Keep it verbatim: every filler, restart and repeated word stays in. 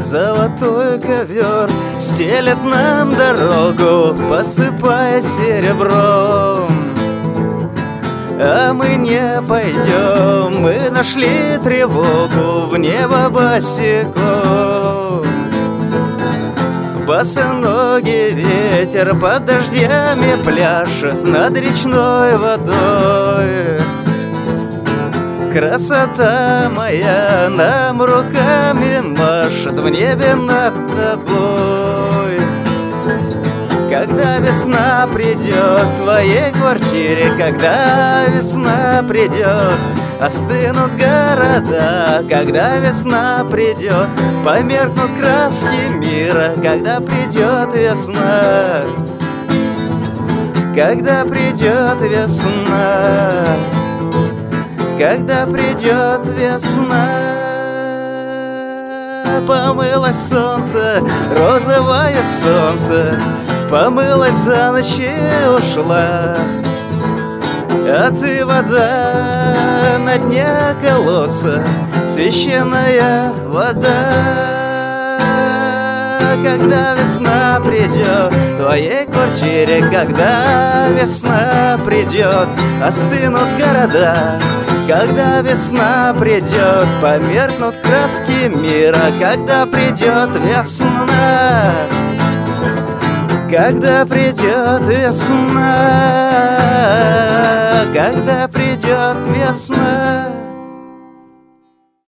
Золотой ковер стелет нам дорогу, посыпая серебром. А мы не пойдем, мы нашли тревогу в небо босиком. Босоногий ветер под дождями пляшет над речной водой. Красота моя нам руками машет в небе над тобой. Когда весна придет в твоей квартире, когда весна придет, остынут города. Когда весна придет, померкнут краски мира. Когда придет весна, когда придет весна, когда придет весна. Помылось солнце, розовое солнце, помылась за ночь и ушла. А ты вода на дне колодца, священная вода. Когда весна придет в твоей квартире, когда весна придет, остынут города. Когда весна придет, померкнут краски мира. Когда придет весна, когда придет весна, когда придет весна.